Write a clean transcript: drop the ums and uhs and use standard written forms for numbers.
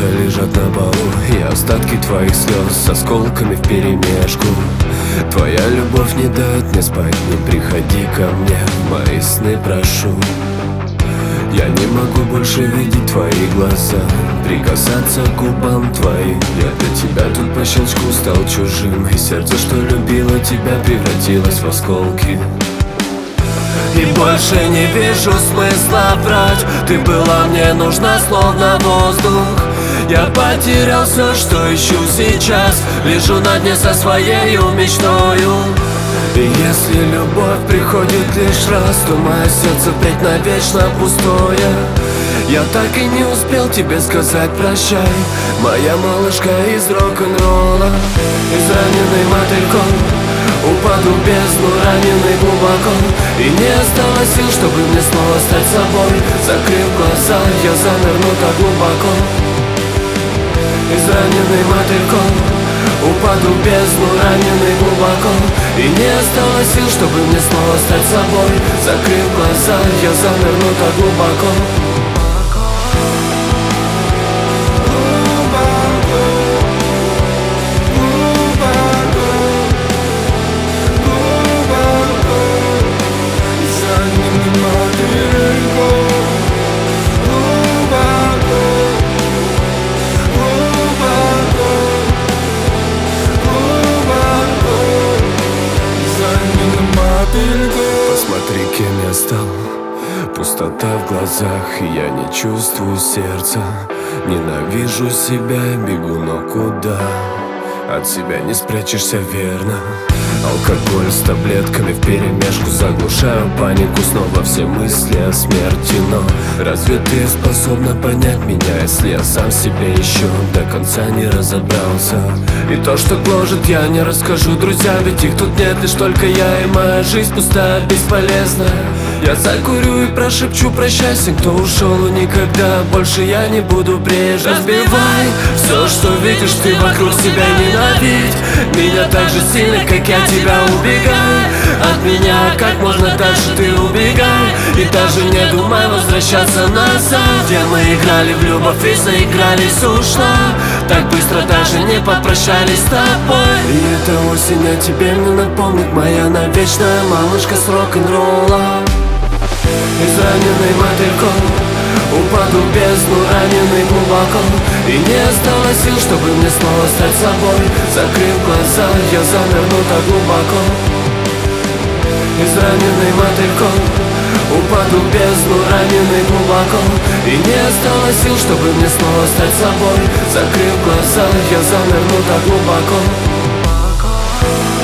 будто лежат на полу, и остатки твоих слез с осколками вперемешку. Твоя любовь не дает мне спать, не приходи ко мне в мои сны, прошу. Я не могу больше видеть твои глаза, прикасаться к губам твоим. Я для тебя тут по щелчку стал чужим, и сердце, что любило тебя, превратилось в осколки. И больше не вижу смысла врать, ты была мне нужна словно воздух. Я потерял все, что ищу сейчас, лежу на дне со своею мечтою. И если любовь приходит лишь раз, то мое сердце впредь навечно пустое. Я так и не успел тебе сказать прощай, моя малышка из рок-н-ролла. Израненный мотыльком упаду в бездну, раненый глубоко, и не осталось сил, чтобы мне снова стать собой. Закрыв глаза, я замерну так глубоко. Израненный мотыльком упаду в бездну, раненый глубоко, и не осталось сил, чтобы мне снова стать собой. Закрыв глаза, я замерну так глубоко. Посмотри, кем я стал. Пустота в глазах, и я не чувствую сердца. Ненавижу себя, бегу, но куда? От себя не спрячешься, верно. Алкоголь с таблетками вперемешку, заглушаю панику, снова все мысли о смерти. Но разве ты способна понять меня, если я сам себе еще до конца не разобрался? И то, что гложет, я не расскажу друзьям, ведь их тут нет, лишь только я, и моя жизнь пустая, бесполезная. Я закурю и прошепчу прощай всем, кто ушел, и никогда больше я не буду прежним. Разбивай все, что видишь ты вокруг себя, ненавидь меня так же сильно, как я тебя. Убегай от меня, как можно дальше ты убегай, и даже не думай возвращаться назад. Где мы играли в любовь и заигрались, ушла так быстро, даже не попрощались с тобой. И эта осень о тебе мне напомнит, моя навечная малышка с рок-н-ролла. Израненный мотыльком упаду в бездну, раненый глубоко, и не осталось сил, чтобы мне снова стать собой. Закрыв глаза, я замерну так глубоко. Израненный мотыльком упаду в бездну, раненый глубоко, и не осталось сил, чтобы мне снова стать собой. Закрыв глаза, я замерну так глубоко.